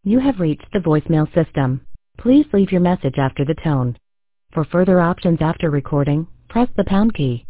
You have reached the voicemail system. Please leave your message after the tone. For further options after recording, press the pound key.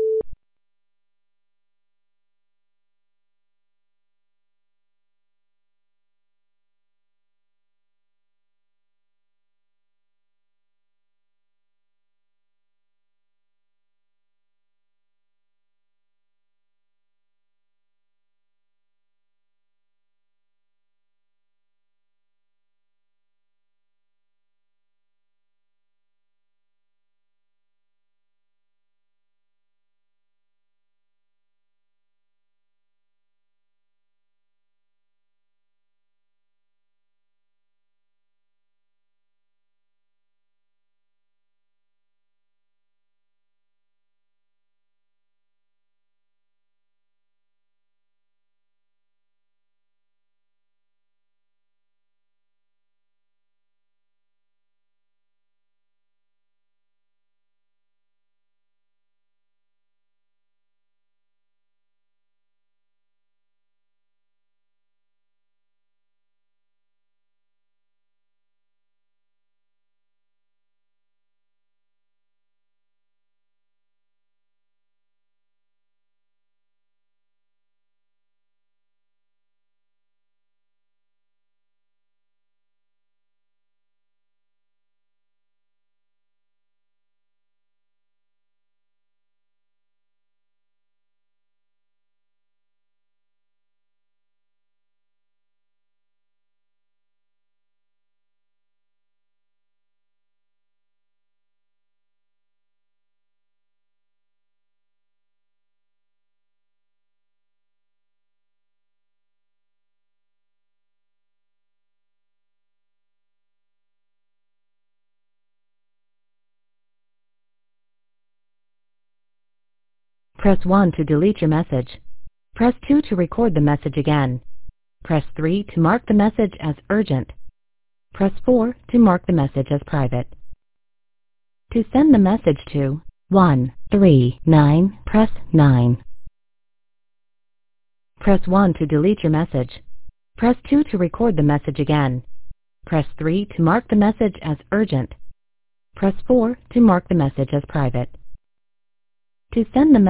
Press 1 to delete your message. Press 2 to record the message again. Press 3 to mark the message as urgent. Press 4 to mark the message as private. To send the message to 139, press 9. Press 1 to delete your message. Press 2 to record the message again. Press 3 to mark the message as urgent. Press 4 to mark the message as private. To send the